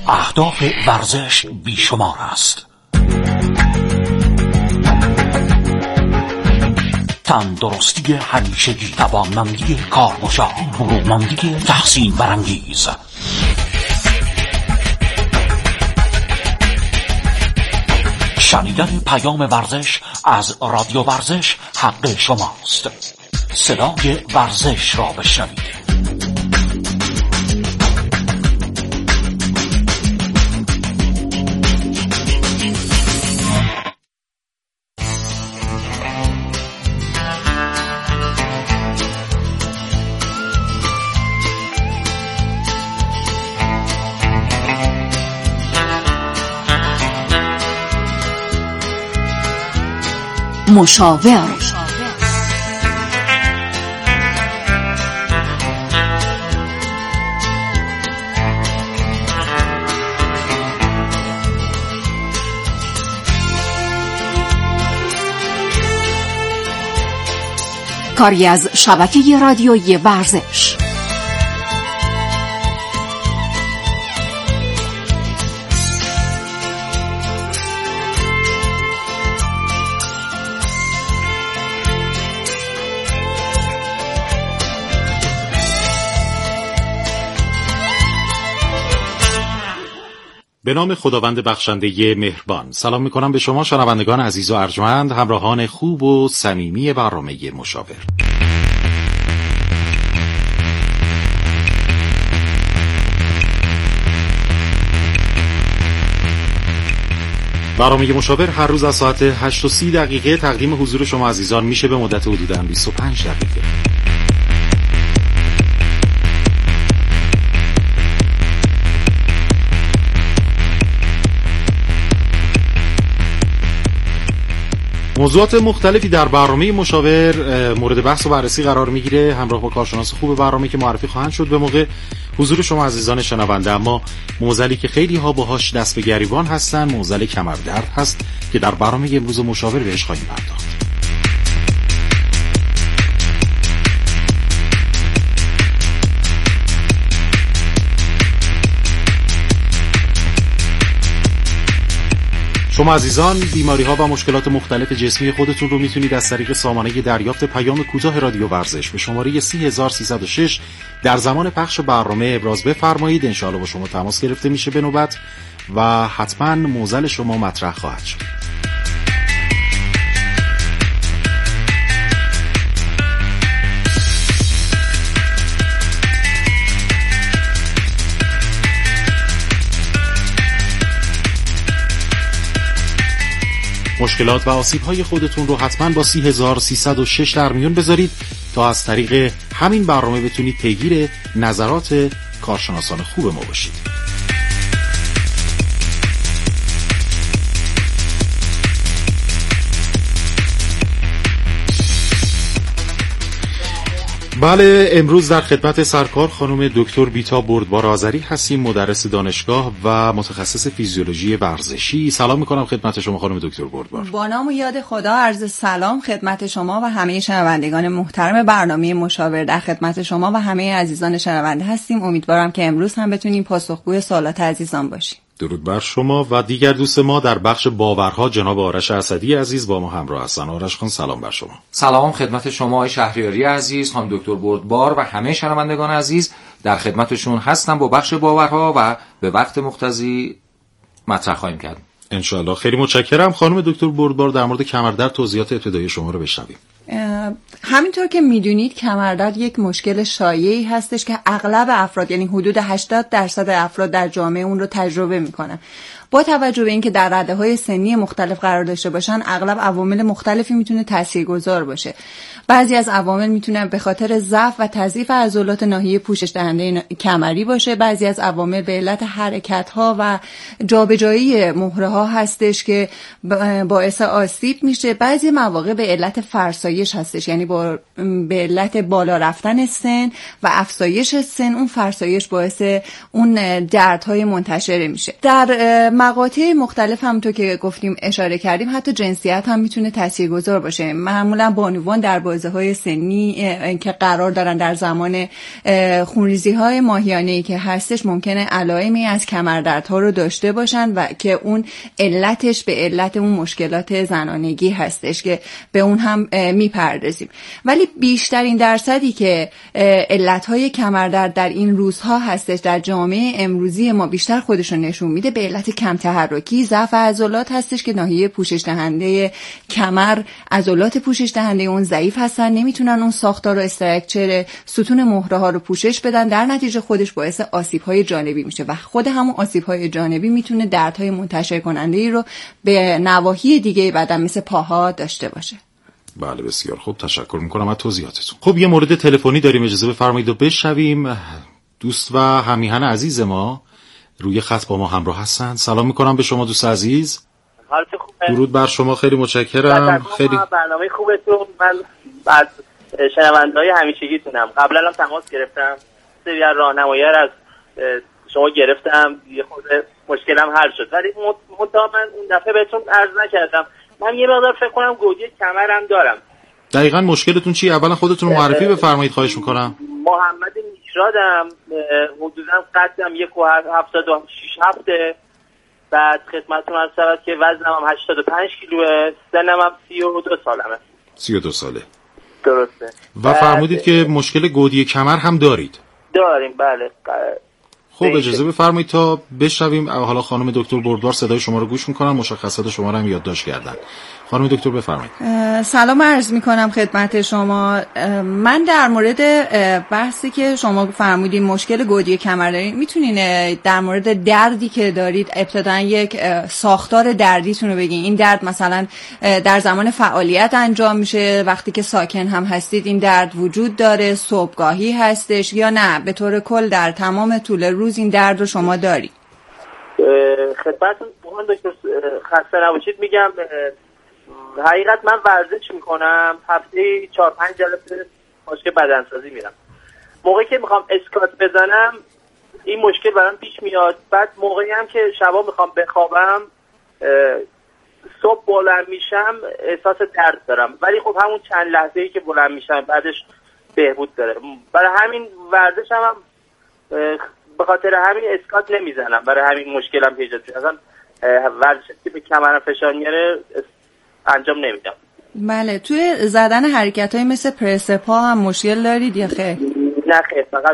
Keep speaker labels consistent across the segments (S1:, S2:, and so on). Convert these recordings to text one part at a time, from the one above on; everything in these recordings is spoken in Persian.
S1: اهداف ورزش بیشمار است. تندرستی همیشگی، توانمندی کارگزار، برومندی تحسین برانگیز. شنیدن پیام ورزش از رادیو ورزش حق شماست. صدای ورزش را بشنوید.
S2: مشاور. کاری از شبکه رادیویی ورزش.
S3: به نام خداوند بخشنده مهربان. سلام میکنم به شما شنوندگان عزیز و ارجمند، همراهان خوب و صمیمی برنامه مشاور. برنامه مشاور هر روز از ساعت 8:30 تقدیم حضور شما عزیزان میشه به مدت حدوداً 25 دقیقه. موضوعات مختلفی در برنامه مشاور مورد بحث و بررسی قرار میگیره، همراه با کارشناس خوب برنامه که معرفی خواهند شد به موقع حضور شما عزیزان شنونده. اما معضلی که خیلی ها باهاش دست به گریبان هستن معضل کمردرد هست که در برنامه امروز مشاور بهش خواهیم پرداخت. شما عزیزان بیماری‌ها و مشکلات مختلف جسمی خودتون رو میتونید از طریق سامانه دریافت پیام کوتاه رادیو ورزش به شماره 30306 در زمان پخش برنامه ابراز بفرمایید. انشاءالله با شما تماس گرفته میشه به نوبت و حتما معضل شما مطرح خواهد شد. مشکلات و آسیب‌های خودتون رو حتما با 30306 در میون بذارید تا از طریق همین برنامه بتونید پیگیر نظرات کارشناسان خوب ما باشید. بله، امروز در خدمت سرکار خانم دکتر بیتا بردبار آذری هستیم، مدرس دانشگاه و متخصص فیزیولوژی ورزشی. سلام میکنم خدمت شما خانم دکتر بردبار.
S4: با نام و یاد خدا عرض سلام خدمت شما و همه شنوندگان محترم برنامه مشاور. در خدمت شما و همه عزیزان شنونده هستیم. امیدوارم که امروز هم بتونیم پاسخگوی سوالات عزیزان باشیم.
S3: درود بر شما و دیگر دوست ما در بخش باورها جناب آرش اسدی عزیز با ما همراه هستن. آرش خان سلام بر شما.
S5: سلام خدمت شما آقای شهریاری عزیز، خانم دکتر بردبار و همه شنوندگان عزیز. در خدمتشون هستم با بخش باورها و به وقت مقتضی مطرح خواهیم کرد
S3: ان شاء الله. خیلی متشکرم خانم دکتر بردبار. در مورد کمردرد توضیحات ابتدایی شما رو بشنویم.
S4: همینطور که میدونید کمردرد یک مشکل شایعی هستش که اغلب افراد، یعنی حدود 80% افراد در جامعه اون رو تجربه میکنن. با توجه به اینکه در رده‌های سنی مختلف قرار داشته باشن، اغلب عوامل مختلفی میتونه تاثیرگذار باشه. بعضی از عوامل میتونه به خاطر ضعف و تضعیف عضلات ناحیه پوشش دهنده کمری باشه. بعضی از عوامل به علت حرکت‌ها و جابجایی مهره‌ها هستش که باعث آسیب میشه. بعضی مواقع به علت فرسایش هستش، یعنی به علت بالا رفتن سن و افزایش سن، اون فرسایش باعث اون دردهای منتشره میشه. در مقاطع مختلف همونطور که گفتیم اشاره کردیم حتی جنسیت هم میتونه تاثیرگذار باشه. معمولا بانوان در بازه‌های سنی که قرار دارن در زمان خونریزی‌های ماهیانه‌ای که هستش ممکنه علائمی از کمردردها رو داشته باشن و که اون علتش به علت اون مشکلات زنانگی هستش که به اون هم میپردازیم. ولی بیشترین درصدی که علت‌های کمردرد در این روزها هستش در جامعه امروزی ما بیشتر خودشون نشون میده به علت کم تحرکی، ضعف عضلات هستش که ناحیه پوشش دهنده کمر، عضلات پوشش دهنده اون ضعیف هستن، نمیتونن اون ساختار و استراکچر ستون مهره ها رو پوشش بدن، در نتیجه خودش باعث آسیب‌های جانبی میشه و خود همون آسیب‌های جانبی میتونه دردهای منتشر کننده‌ای رو به نواحی دیگه بدن مثل پاها داشته باشه.
S3: بله بسیار خوب، تشکر میکنم از توضیحاتتون. خب یه مورد تلفنی داریم، اجازه بفرمایید و بشنویم. دوست و همیهن عزیز ما روی خط با ما همراه هستند. سلام میکنم به شما دوست عزیز.
S6: حالت خوبه؟
S3: درود بر شما، خیلی متشکرم. خیلی
S6: برنامه خوبتون. من بعد شنونده‌های همیشگیتونم. قبلا هم تماس گرفتم، سری از راهنمایی‌ها از شما گرفتم، یه خود مشکلم حل شد، ولی مدام من اون دفعه بهتون عرض نکردم. من یه مقدار فکر کنم گودی کمرم دارم.
S3: دقیقاً مشکلتون چیه؟ اولا خودتون رو معرفی بفرمایید خواهش میکنم.
S6: محمد میشرادم، حدوداً قدم 1.76 بعد خدمتتون عرض شود که وزنم هم 85 کیلوه، سنم هم 32 سالمه.
S3: 32 ساله.
S6: درسته.
S3: و فرمودید که مشکل گودی کمر هم دارید.
S6: داریم بله.
S3: خب اجازه بفرمایید تا بشنویم. حالا خانم دکتر بردبار صدای شما رو گوش میکنن، مشخصات شما رو هم یادداشت کردن. خانم دکتر بفرمایید.
S4: سلام عرض میکنم خدمت شما. من در مورد بحثی که شما فرمودین مشکل گودی کمر دارید، میتونین در مورد دردی که دارید ابتداً یک ساختار دردیتون رو بگین؟ این درد مثلا در زمان فعالیت انجام میشه، وقتی که ساکن هم هستید این درد وجود داره، صبحگاهی هستش یا نه به طور کل در تمام طول روز این درد رو شما دارید؟
S6: خدمتتون دکتر خسته نباشید میگم. حقیقت من ورزش میکنم، هفته 4-5 جلسه مشق بدنسازی میرم. موقعی که میخوام اسکات بزنم این مشکل برام پیش میاد. بعد موقعی هم که شبا میخوام بخوابم صبح بلند میشم احساس درد دارم، ولی خب همون چند لحظه‌ای که بلند میشم بعدش بهبود داره. برای همین ورزش هم به خاطر همین اسکات نمیزنم، برای همین مشکلم پیدا شد. اصلا ورزشی که به کمرم فشار میاره انجام نمیدم.
S4: بله. توی زدن حرکت‌های مثل پرس پا هم مشکل دارید یا خیر؟
S6: نه خیر، فقط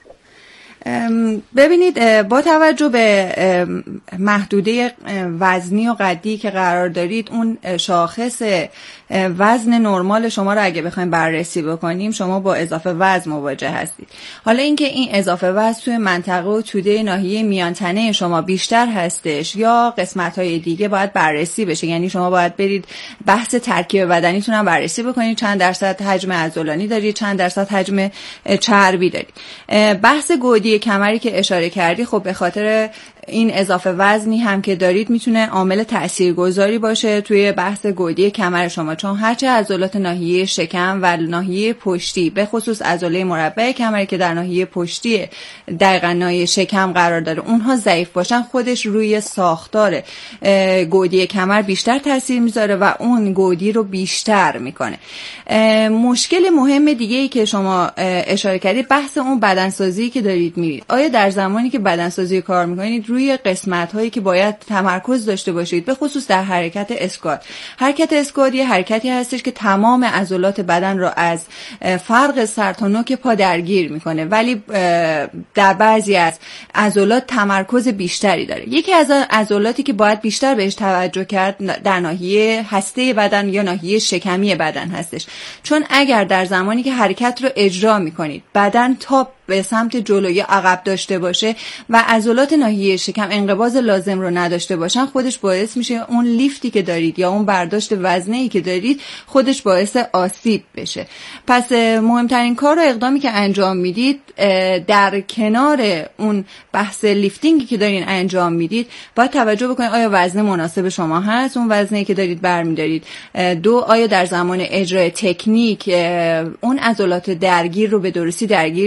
S4: ببینید با توجه به محدوده وزنی و قدی که قرار دارید، اون شاخص وزن نرمال شما رو اگه بخوایم بررسی بکنیم شما با اضافه وزن مواجه هستید. حالا اینکه این اضافه وزن توی منطقه و توده ناحیه میانتنه شما بیشتر هستش یا قسمت‌های دیگه باید بررسی بشه. یعنی شما باید برید بحث ترکیب بدنیتون هم بررسی بکنید، چند درصد حجم عضلانی دارید، چند درصد حجم چربی دارید. بحث گودی کمری که اشاره کردی، خب به خاطر این اضافه وزنی هم که دارید میتونه عامل تاثیرگذاری باشه توی بحث گودی کمر شما، چون هرچه عضلات ناحیه شکم و ناحیه پشتی، به خصوص عضله مربع کمری که در ناحیه پشتی دقیقاً ناحیه شکم قرار داره، اونها ضعیف باشن، خودش روی ساختار گودی کمر بیشتر تاثیر میذاره و اون گودی رو بیشتر میکنه. مشکل مهم دیگه ای که شما اشاره کردید بحث اون بدنسازی که دارید میرید. آیا در زمانی که بدنسازی کار میکنید روی قسمت هایی که باید تمرکز داشته باشید، به خصوص در حرکت اسکات؟ حرکت اسکات یه حرکتی هستش که تمام عضلات بدن رو از فرق سر تا نوک پا درگیر میکنه، ولی در بعضی از عضلات تمرکز بیشتری داره. یکی از عضلاتی که باید بیشتر بهش توجه کرد در ناحیه هسته بدن یا ناحیه شکمی بدن هستش، چون اگر در زمانی که حرکت رو اجرا میکنید بدن تا به سمت جلو یا عقب داشته باشه و عضلات ناحیه شکم انقباض لازم رو نداشته باشن، خودش باعث میشه اون لیفتی که دارید یا اون برداشت وزنه‌ای که دارید خودش باعث آسیب بشه. پس مهمترین کار و اقدامی که انجام میدید در کنار اون بحث لیفتینگی که دارین انجام میدید باید توجه بکنید آیا وزن مناسب شما هست، اون وزنی که دارید برمی‌دارید. دو، آیا در زمان اجرای تکنیک اون عضلات درگیر رو به درستی درگیر میکنید.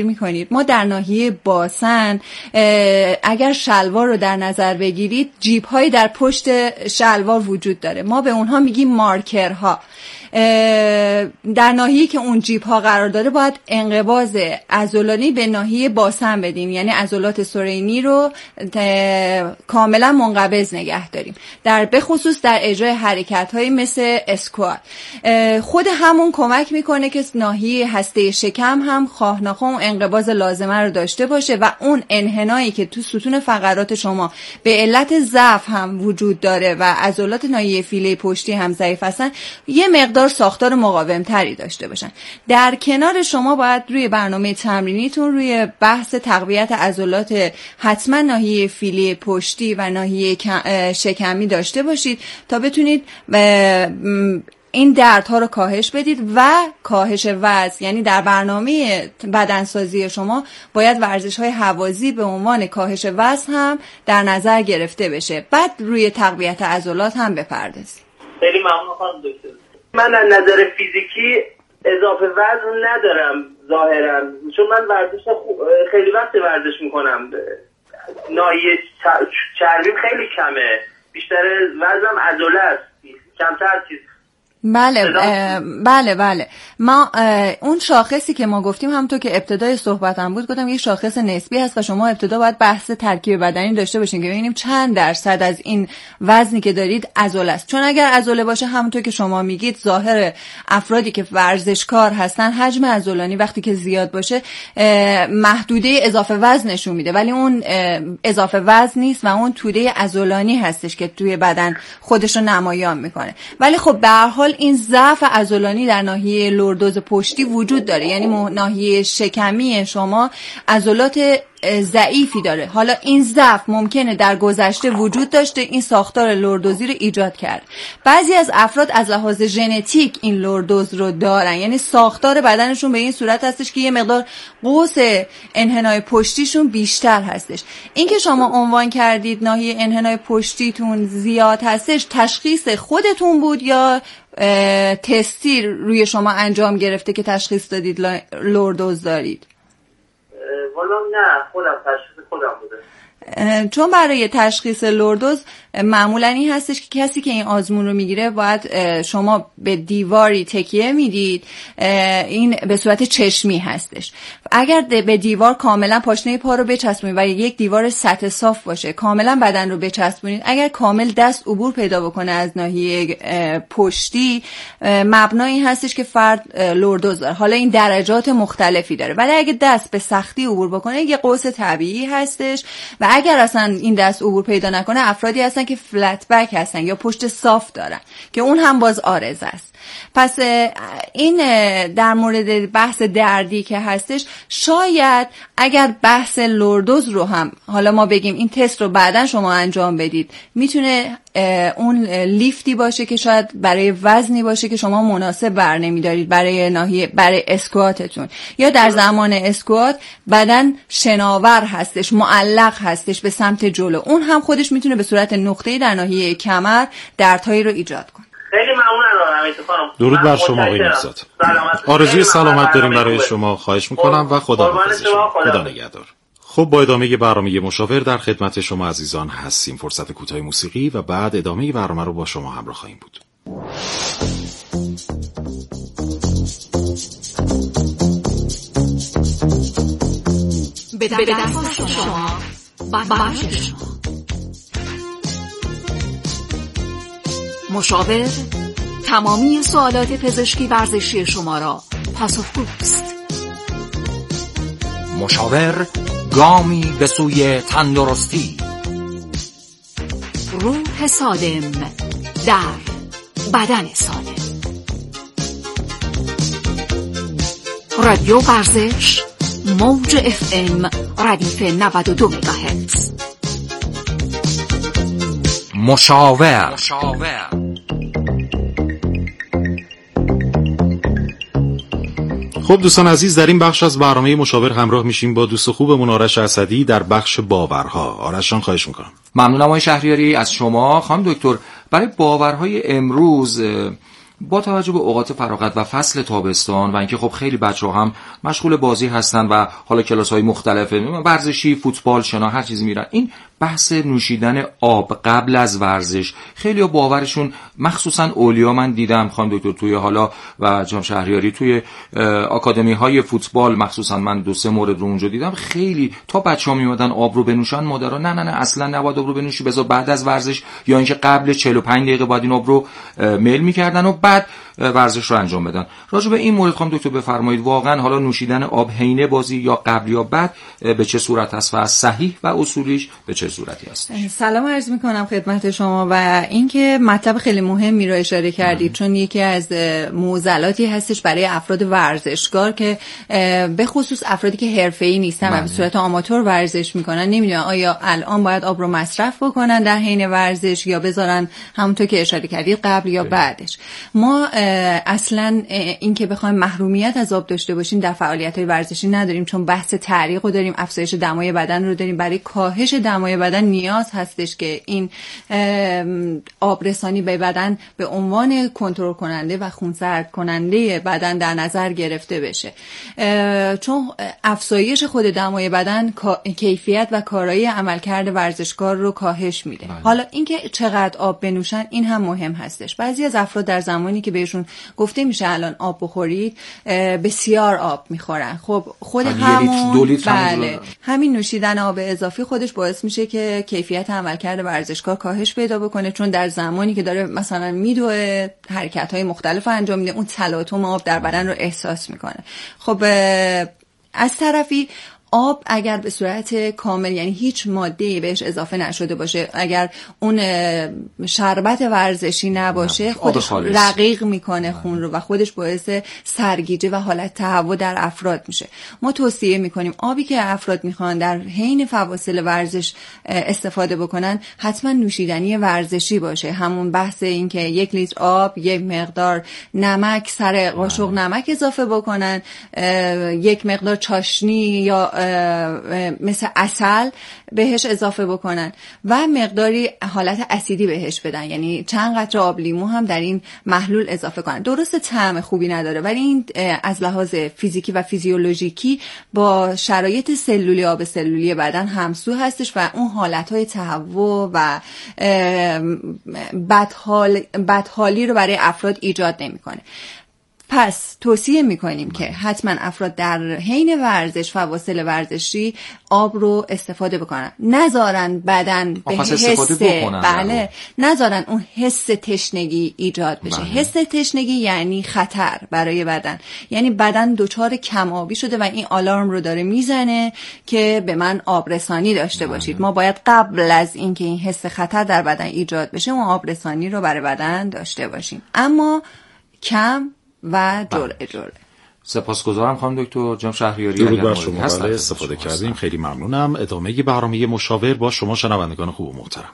S4: کنید. ما در ناحیه باسن اگر شلوار رو در نظر بگیرید، جیب هایی در پشت شلوار وجود داره. ما به اونها میگیم مارکرها. در ناحیه‌ای که اون جیب ها قرار داره باید انقباض عضلانی به ناحیه باسن بدیم، یعنی عضلات سرینی رو کاملا منقبض نگه داریم، به خصوص در اجرای حرکت های مثل اسکوات. خود همون کمک میکنه که ناحیه هسته شکم هم خواه ناخواه اون انقباض لازمه رو داشته باشه و اون انحنایی که تو ستون فقرات شما به علت ضعف هم وجود داره و عضلات ناحیه فیله پشتی هم ضعیف هستن، یه مقدار ساختار مقاوم تری داشته باشن. در کنار شما باید روی برنامه تمرینیتون روی بحث تقویت عضلات حتما ناحیه فیله پشتی و ناحیه شکمی داشته باشید تا بتونید این دردها رو کاهش بدید و کاهش وزن. یعنی در برنامه بدنسازی شما باید ورزش‌های هوازی به عنوان کاهش وزن هم در نظر گرفته بشه، بعد روی تقویت عضلات هم بپردازید.
S6: خیلی ممنون خانم دکتر. من از نظر فیزیکی اضافه وزن ندارم ظاهرا، چون من خیلی وقت ورزش میکنم، ناحیه چربیم خیلی کمه، بیشتر وزنم عضله است، کمتر چیز.
S4: بله ما اون شاخصی که ما گفتیم همونطور که ابتدای صحبتم بود گفتم یه شاخص نسبی هست و شما ابتدا باید بحث ترکیب بدنی داشته باشین که ببینیم چند درصد از این وزنی که دارید عضله است. چون اگر عضله باشه همونطور که شما میگید ظاهر افرادی که ورزشکار هستن حجم عضلانی وقتی که زیاد باشه محدوده اضافه وزنشون میده، ولی اون اضافه وزن نیست و اون توده عضلانی هستش که توی بدن خودش رو نمایان میکنه. ولی خب به هر حال این ضعف عضلانی در ناحیه لوردوز پشتی وجود داره، یعنی ناحیه شکمی شما عضلات ضعیفی داره. حالا این ضعف ممکنه در گذشته وجود داشته، این ساختار لوردوزی رو ایجاد کرد. بعضی از افراد از لحاظ ژنتیک این لوردوز رو دارن، یعنی ساختار بدنشون به این صورت هستش که یه مقدار قوس انحنای پشتیشون بیشتر هستش. این که شما عنوان کردید ناحیه انحنای پشتیتون زیاد هستش، تشخیص خودتون بود یا تستی روی شما انجام گرفته که تشخیص دادید لوردوز دارید؟
S6: والا نه، تشخیص خودم بوده.
S4: چون برای تشخیص لوردوز معمولا این هستش که کسی که این آزمون رو میگیره باید شما به دیواری تکیه میدید، این به صورت چشمی هستش. اگر به دیوار کاملا پاشنه پا رو بچسبونید و یک دیوار سطح صاف باشه، کاملا بدن رو بچسبونید، اگر کامل دست عبور پیدا بکنه از ناحیه پشتی، مبنایی هستش که فرد لوردوز داره. حالا این درجات مختلفی داره، ولی اگه دست به سختی عبور بکنه یه قوس طبیعی هستش و اگر اصلا این دست عبور پیدا نکنه افرادی هستن که فلت بک هستن یا پشت صاف دارن که اون هم باز عارض است. پس این در مورد بحث دردی که هستش، شاید اگر بحث لوردوز رو هم حالا ما بگیم این تست رو بعداً شما انجام بدید، میتونه اون لیفتی باشه که شاید برای وزنی باشه که شما مناسب برنمیدارید برای اسکواتتون، یا در زمان اسکوات بدن شناور هستش، معلق هستش به سمت جلو، اون هم خودش میتونه به صورت نقطه‌ای در ناحیه کمر دردهایی رو ایجاد کنه.
S6: خیلی ممنونم حمید خانم.
S3: درود بر شما آقای نوزاد. آرزوی سلامت داریم برای شما. خواهش میکنم و خدا نگهدار. خب با ادامه برنامه مشاور در خدمت شما عزیزان هستیم. فرصت کوتاه موسیقی و بعد ادامه برنامه رو با شما همراه خواهیم بود.
S2: به دست شما بخش شما مشاور تمامی سوالات پزشکی ورزشی شما را پاسخگوست.
S5: مشاور گامی به سوی تندرستی.
S2: روح سالم در بدن سالم. رادیو ورزش موج FM ردیف 92 مگاهرتز.
S5: مشاور.
S3: خب دوستان عزیز، در این بخش از برنامه مشاور همراه میشیم با دوست خوبمون آرش اسدی در بخش باورها. آرش جان خواهش میکنم.
S5: ممنونم آقای شهریاری از شما. خانم دکتر، برای باورهای امروز با توجه به اوقات فراغت و فصل تابستان و اینکه خب خیلی بچه‌ها هم مشغول بازی هستن و حالا کلاس‌های مختلف ورزشی، فوتبال، شنا، هر چیزی میرن، این بحث نوشیدن آب قبل از ورزش خیلی باورشون، مخصوصا اولیا من دیدم خانم دکتر توی حالا و جناب شهریاری توی آکادمی‌های فوتبال، مخصوصا من 2-3 مورد رو اونجا دیدم، خیلی تا بچه‌ها میومدن آب رو بنوشن، مادرها نه اصلا نباید آب رو بنوشی، بذار بعد از ورزش، یا اینکه قبل 45 دقیقه بعد این آب رو میل می‌کردن و بعد ورزش رو انجام بدن. راجع به این مورد خانم دکتر بفرمایید، واقعا حالا نوشیدن آب حین بازی یا قبل یا بعد به چه صورت است و صحیح و اصولیش به چه صورتی است؟
S4: سلام عرض می‌کنم خدمت شما و اینکه مطلب خیلی مهمی رو اشاره کردید، چون یکی از معضلاتی هستش برای افراد ورزشکار که به خصوص افرادی که حرفه‌ای نیستن و به صورت آماتور ورزش میکنن، نمیدونن آیا الان باید آب رو مصرف بکنن در حین ورزش یا بذارن همونطور که اشاره کردید قبل یا بعدش. ما اصلا اینکه بخوایم محرومیت از آب داشته باشیم در فعالیت‌های ورزشی نداریم، چون بحث تعریق رو داریم، افزایش دمای بدن رو داریم. برای کاهش دمای بدن نیاز هستش که این آبرسانی به بدن به عنوان کنترل کننده و خونسرد کننده بدن در نظر گرفته بشه، چون افزایش خود دمای بدن کیفیت و کارایی عملکرد ورزشکار رو کاهش میده. حالا اینکه چقدر آب بنوشن این هم مهم هستش. بعضی از افراد در زمانی که بهشون گفته میشه الان آب بخورید بسیار آب میخورن. خب خود همین نوشیدن آب اضافی خودش باعث میشه که کیفیت عملکرد ورزشکار کاهش پیدا بکنه، چون در زمانی که داره مثلا میدوه حرکت‌های مختلف انجام میده، اون تلاطم آب در بدن رو احساس میکنه. خب از طرفی آب اگر به صورت کامل، یعنی هیچ ماده‌ای بهش اضافه نشده باشه، اگر اون شربت ورزشی نباشه، خودش رقیق میکنه خون رو و خودش باعث سرگیجه و حالت تهوع در افراد میشه. ما توصیه میکنیم آبی که افراد میخوان در حین فواصل ورزش استفاده بکنن حتما نوشیدنی ورزشی باشه. همون بحث این که 1 لیتر آب، 1 مقدار نمک، سر قاشق نمک اضافه بکنن، 1 مقدار چاشنی یا مثل عسل بهش اضافه بکنن و مقداری حالت اسیدی بهش بدن، یعنی چند قطره آب لیمو هم در این محلول اضافه کنن. درسته طعم خوبی نداره، ولی این از لحاظ فیزیکی و فیزیولوژیکی با شرایط سلولی آب سلولی بدن همسو هستش و اون حالتهای تهوع و بدحالی رو برای افراد ایجاد نمیکنه. پس توصیه میکنیم که حتما افراد در حین ورزش، فواصل ورزشی آب رو استفاده بکنن، نذارن بدن به حس نذارن اون حس تشنگی ایجاد بشه. حس تشنگی یعنی خطر برای بدن، یعنی بدن دچار کم آبی شده و این آلارم رو داره میزنه که به من آب رسانی داشته باشید. ما باید قبل از اینکه این حس خطر در بدن ایجاد بشه اون آب رسانی رو برای بدن داشته باشیم، اما کم و جرعه.
S5: سپاسگزارم خانم دکتر. جناب شهریاری
S3: درود بر شما. استفاده کردیم، خیلی ممنونم. ادامه برنامه مشاور با شما شنوندگان خوب و محترم.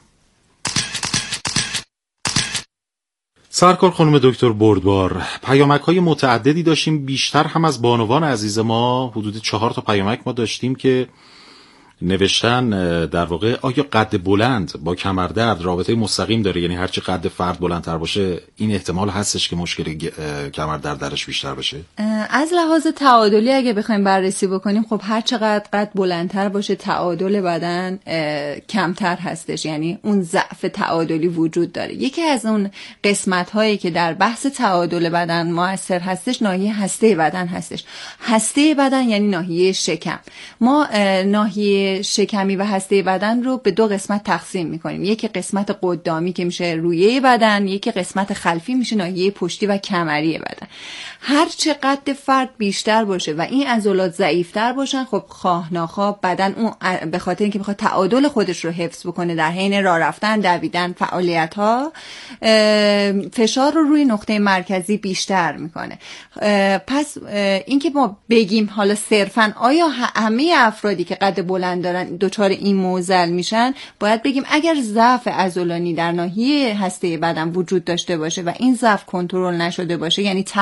S3: سرکار خانم دکتر بردبار، پیامک‌های متعددی داشتیم، بیشتر هم از بانوان عزیز ما. حدود 4 تا پیامک ما داشتیم که نوشتن در واقع آیا قد بلند با کمردرد رابطه مستقیم داره؟ یعنی هرچی قد فرد بلندتر باشه این احتمال هستش که مشکل کمردرد درش بیشتر بشه؟
S4: از لحاظ تعادلی اگه بخوایم بررسی بکنیم، خب هر چقدر قد بلندتر باشه تعادل بدن کمتر هستش، یعنی اون ضعف تعادلی وجود داره. یکی از اون قسمت هایی که در بحث تعادل بدن موثر هستش ناحیه هسته بدن هستش. هسته بدن یعنی ناحیه شکم. ما ناحیه شکمی و هسته بدن رو به 2 قسمت تقسیم میکنیم. یکی قسمت قدامی که میشه رویه بدن، یکی قسمت خلفی میشه ناحیه پشتی و کمری بدن. هر چه قد فرد بیشتر باشه و این عضلات ضعیفتر باشن، خب خواه ناخواه بدن اون به خاطر اینکه بخواد تعادل خودش رو حفظ بکنه در حین راه رفتن، دویدن، فعالیت ها، فشار رو روی نقطه مرکزی بیشتر میکنه. پس اینکه ما بگیم حالا صرفاً آیا همه افرادی که قد بلند دارن دچار این معضل میشن، باید بگیم اگر ضعف عضلانی در ناحیه هسته بدن وجود داشته باشه و این ضعف کنترل نشده باشه، یعنی تقویت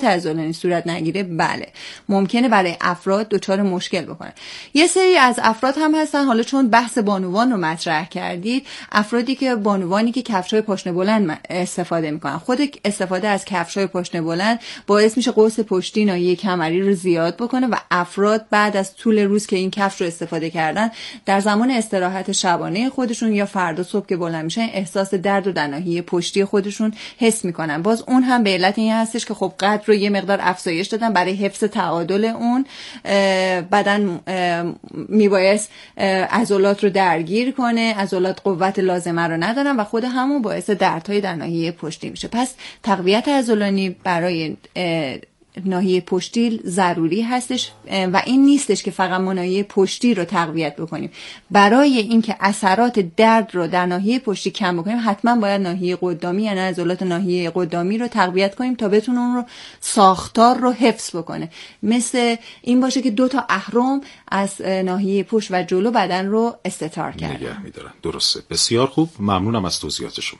S4: تقویت عضلانی صورت نگیره، بله ممکنه برای افراد دچار مشکل بکنه. یه سری از افراد هم هستن، حالا چون بحث بانوان رو مطرح کردید، افرادی که بانوانی که کفش‌های پاشنه بلند استفاده میکنن، خود استفاده از کفش‌های پاشنه بلند باعث میشه قوس پشتی ناحیه کمری رو زیاد بکنه و افراد بعد از طول روز که این کفش رو استفاده کردن در زمان استراحت شبانه خودشون یا فردا صبح که بلند میشن احساس درد رو در ناحیه پشتی خودشون حس میکنن. باز اون هم به علت این هستش که خب قد رو یه مقدار افزایش دادن برای حفظ تعادل اون بدن، میبایست عضلات رو درگیر کنه، عضلات قوت لازمه رو ندارن و خود همون باعث دردهای در ناحیه پشتی میشه. پس تقویت عضلانی برای ناحیه پشتی ضروری هستش و این نیستش که فقط ما ناحیه پشتی رو تقویت بکنیم. برای اینکه اثرات درد رو در ناحیه پشتی کم بکنیم حتما باید ناحیه قدامی یعنی عضلات ناحیه قدامی رو تقویت کنیم تا بتونه اون رو ساختار رو حفظ بکنه. مثل این باشه که 2 تا اهرم از ناحیه پشت و جلو بدن رو استتار کردن.
S3: نگه می‌دارن. درسته. بسیار خوب. ممنونم از توضیحات شما.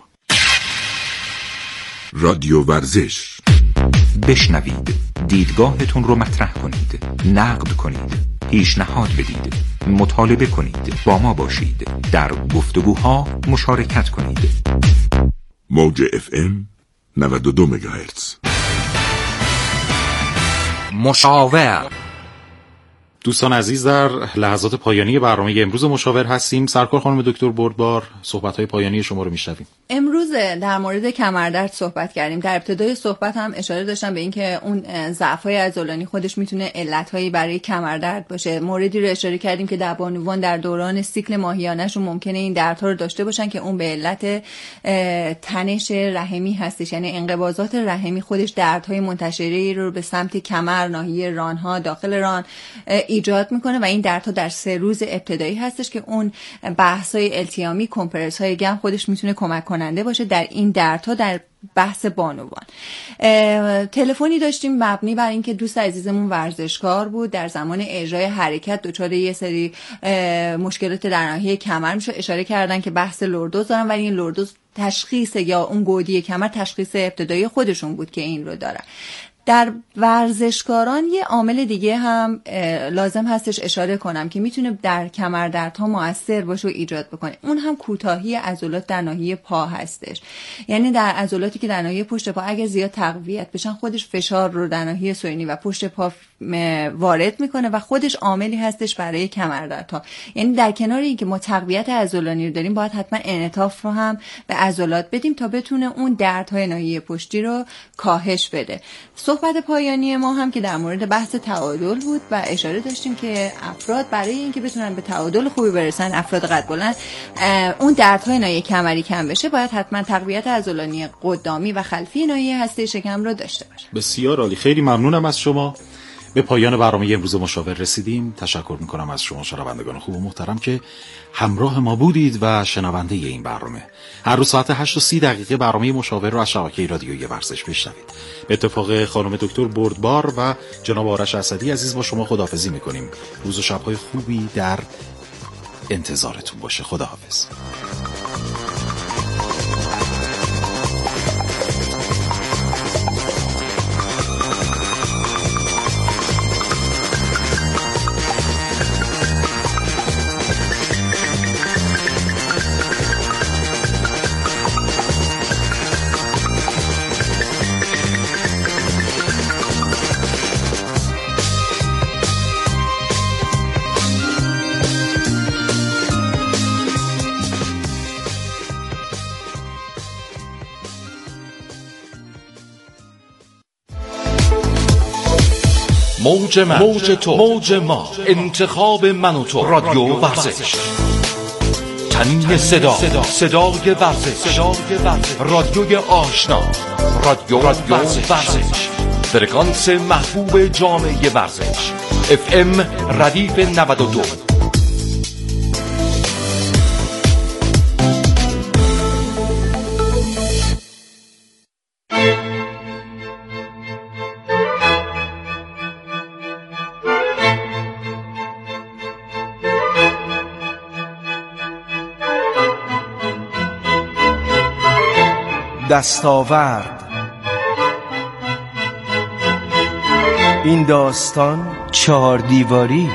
S7: رادیو ورزش.
S8: بشنوید، دیدگاهتون رو مطرح کنید، نقد کنید، پیشنهاد بدید، مطالبه کنید، با ما باشید، در گفتگوها مشارکت کنید.
S7: موج FM 92 مگاهرتز.
S8: مشاور.
S3: دوستان عزیز، در لحظات پایانی برنامه امروز مشاور هستیم. سرکار خانم دکتر بردبار، صحبت‌های پایانی شما رو میشنویم.
S4: امروز در مورد کمردرد صحبت کردیم. در ابتدای صحبت هم اشاره داشتم به اینکه اون ضعف‌های عضلانی خودش میتونه علت‌هایی برای کمردرد باشه. موردی رو اشاره کردیم که در بانوان در دوران سیکل ماهیانه‌شون ممکنه این دردها رو داشته باشن که اون به علت تنش رحمی هستش، یعنی انقباضات رحمی خودش دردهای منتشری رو به سمت کمر، ناحیه ران‌ها، داخل ران ایجاد میکنه و این دردها در 3 روز ابتدایی هستش که اون بحث‌های التیامی، کمپرس‌های گرم خودش میتونه کمک کننده باشه در این دردها در بحث بانوان. تلفنی داشتیم مبنی بر اینکه دوست عزیزمون ورزشکار بود، در زمان اجرای حرکت دچار یه سری مشکلات در ناحیه کمر میشه. اشاره کردن که بحث لوردوز دارن ولی این لوردوز تشخیص یا اون گودی کمر تشخیص ابتدایی خودشون بود که این رو دارن. در ورزشکاران یه عامل دیگه هم لازم هستش اشاره کنم که میتونه در کمردردها مؤثر باشه و ایجاد بکنه. اون هم کوتاهی عضلات در ناحیه پا هستش. یعنی در عضلاتی که در ناحیه پشت پا اگه زیاد تقویت بشن خودش فشار رو در ناحیه سوینی و پشت پا وارد میکنه و خودش عاملی هستش برای کمردردها. یعنی در کنار اینکه ما تقویت عضلانی رو داریم باید حتما انعطاف رو هم به عضلات بدیم تا بتونه اون دردهای ناحیه پشتی رو کاهش بده. صحبت پایانی ما هم که در مورد بحث تعادل بود و اشاره داشتیم که افراد برای اینکه بتونن به تعادل خوبی برسن، افراد قد بلند، اون دردهای ناحیه کمری کم بشه باید حتما تقویت عضلانی قدامی و خلفی ناحیه هسته شکم رو داشته باشه.
S3: بسیار عالی. خیلی ممنونم از شما. به پایان برنامه امروز مشاور رسیدیم. تشکر میکنم از شما شنوندگان خوب و محترم که همراه ما بودید و شنونده این برنامه. هر روز ساعت 8:30 برنامه مشاور رو از شبکه رادیویی ورزش بشنوید. به اتفاق خانم دکتر بردبار و جناب آرش اسدی عزیز با شما خداحافظی میکنیم. روز و شب‌های خوبی در انتظارتون باشه. خداحافظ.
S1: موج من، موج تو، موج ما، انتخاب من و تو، رادیو ورزش، تنین صدا، صدای ورزش، رادیوی آشنا، رادیو ورزش، فرکانس محبوب جامعه ورزش، FM ردیف 92.
S9: دستاورد این داستان 4 دیواری.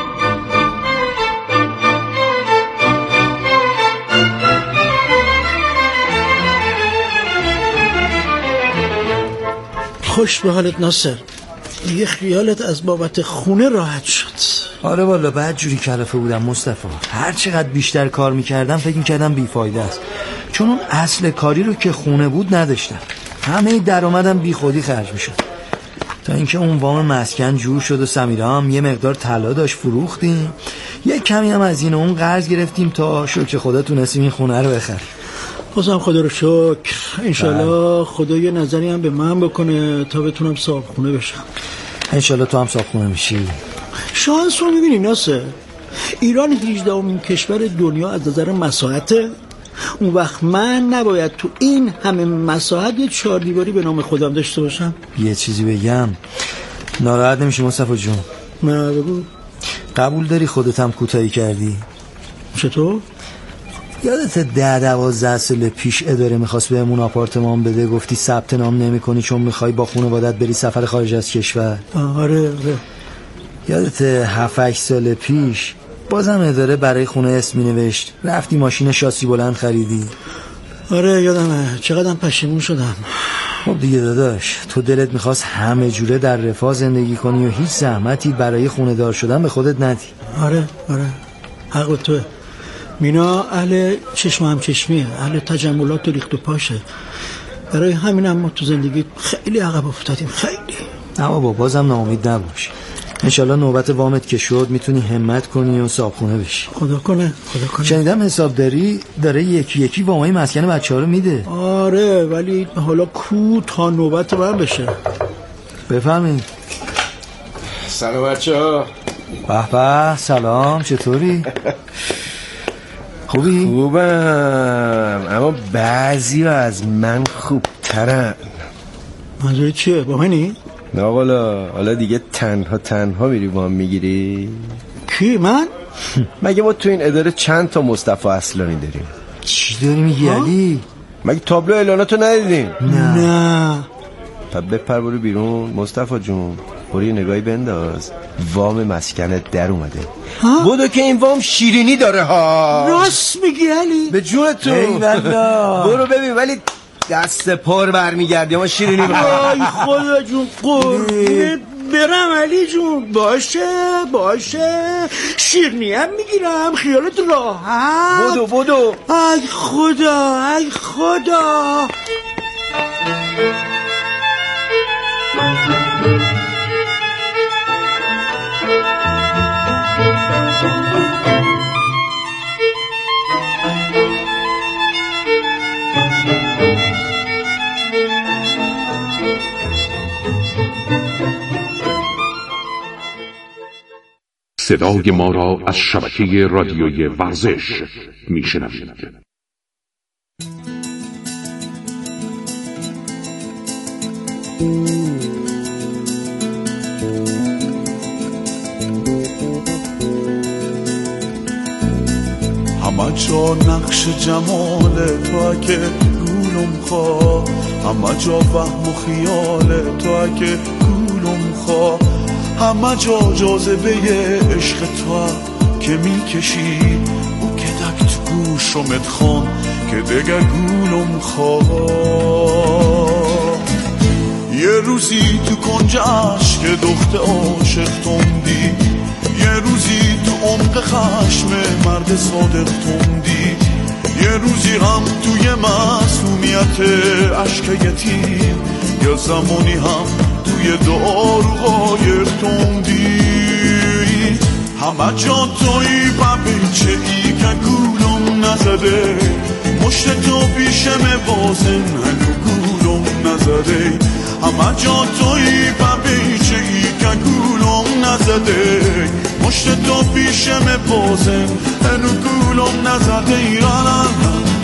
S10: خوش به حالت ناصر. دیگه خیالت از بابت خونه راحت شد.
S11: آره والا بعد جوری کلافه بودم مصطفی. هر چقدر بیشتر کار میکردم فکر میکردم بیفایده است، چون اون اصل کاری رو که خونه بود نداشتم. همه درآمدم بی خودی خرج میشد، تا اینکه اون وام مسکن جور شد و سمیرا هم یه مقدار طلا داشت فروختیم، یه کمی هم از این اون قرض گرفتیم تا شکر خدا تونستیم این خونه رو بخریم.
S10: بازم خدا رو شکر. انشالله خدا یه نظری هم به من بکنه تا بتونم صاحب خونه بشم.
S11: انشالله تو هم صاحب خونه میشی.
S10: شانس رو میبینی ناصر، ایران 18مین کشور دنیا از نظر مساحته. اون وقت من نباید تو این همه مساحت یه 4 دیواری به نام خودم داشته باشم؟
S11: یه چیزی بگم، ناراحت نمیشی مصطفی جون؟
S10: نه بگو.
S11: قبول داری خودت هم کوتاهی کردی؟
S10: چطور؟
S11: یادت 10-12 سال پیش اداره میخواست بهمون آپارتمان بده، گفتی ثبت نام نمی کنی چون میخوای با خانوادت بری سفر خارج از کشور؟
S10: آره.
S11: یادت 7-8 سال پیش بازم اداره برای خونه اسم مینوشت، رفتی ماشین شاسی بلند خریدی؟
S10: آره یادمه، چقدرم پشیمون شدم.
S11: خب دیگه داداش، تو دلت میخواست همه جوره در رفاه زندگی کنی و هیچ زحمتی برای خونه دار شدن به خودت ندی.
S10: آره حق توه. مینا اهل چشم هم چشمیه، اهل تجملات و ریخت و پاشه. برای همین هم ما تو زندگی خیلی عقب افتادیم، خیلی.
S11: اما با بازم ناامید نباش، انشالله نوبت وامت که شد میتونی همت کنی و صاحبخونه بشی.
S10: خدا کنه.
S11: شنیدم حسابداری داره یکی وامای مسکن بچه‌ها رو میده.
S10: آره ولی حالا کو تا نوبت من بشه.
S11: بفهمین.
S9: سلام بچه‌ها.
S11: به سلام، چطوری؟ خوبی؟
S9: خوبم، اما بعضی از من خوبترن.
S10: منظوری چیه؟ با منی؟
S9: نه حالا دیگه تنها میری با هم میگیری؟
S10: کی من؟
S9: مگه ما تو این اداره چند تا مصطفی اصلانی داریم؟
S11: چی داری میگی علی؟
S9: مگه تابلو اعلاناتو ندیدیم؟
S10: نه.
S9: پس بپر برو بیرون مصطفی جون، برو یه نگاهی بنداز، وام مسکنت در اومده. بودو که این وام شیرینی داره ها.
S10: راست میگی علی؟
S9: به جون تو. برو ببین، ولی دست پر برمیگردی اما شیرینی
S10: وای خدا جون قربونت برم علی جون. باشه شیرینی هم میگیرم، خیالت راحت.
S9: بودو
S10: ای خدا.
S7: صدای ما را از شبکه رادیوی ورزش میشنوید.
S12: همه جا نقش جمال تو اگه گولم خواه، همه جا وهم و خیال تو اگه گولم خواه، همه جا جاذبه عشق تو که میکشی او که دک تو گوشمت خون که دگه گولم خواه. یه روزی تو کنجش که دخت عاشق توندی، یه روزی تو عمق خشم مرد صادق توندی، یه روزی هم توی معصومیت عشق یتیم، یا زمانی هم توی داروهای توندی. همه جا توی ببیچه ای که گولم نزده، مشت تو پیشم بازن هنو گولم نزده. همه جا توی ببیچه ای که گولم نزده، مشت تو پیشم بازن هنو گولم نزده. ایرانم